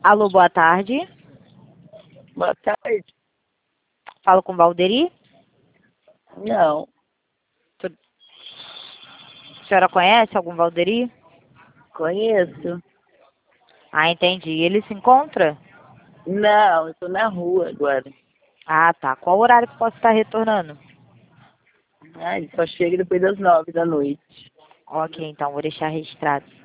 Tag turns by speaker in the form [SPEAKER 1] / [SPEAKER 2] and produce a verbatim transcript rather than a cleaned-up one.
[SPEAKER 1] Alô, boa tarde.
[SPEAKER 2] Boa tarde.
[SPEAKER 1] Falo com Valderi?
[SPEAKER 2] Não,
[SPEAKER 1] A senhora conhece algum Valderi?
[SPEAKER 2] conheço.
[SPEAKER 1] Ah, entendi. Ele se encontra?
[SPEAKER 2] Não, eu tô na rua agora.
[SPEAKER 1] Ah, tá. Qual horário que posso estar retornando?
[SPEAKER 2] Ah, ele só chega depois das nove da noite.
[SPEAKER 1] Ok, então vou deixar registrado.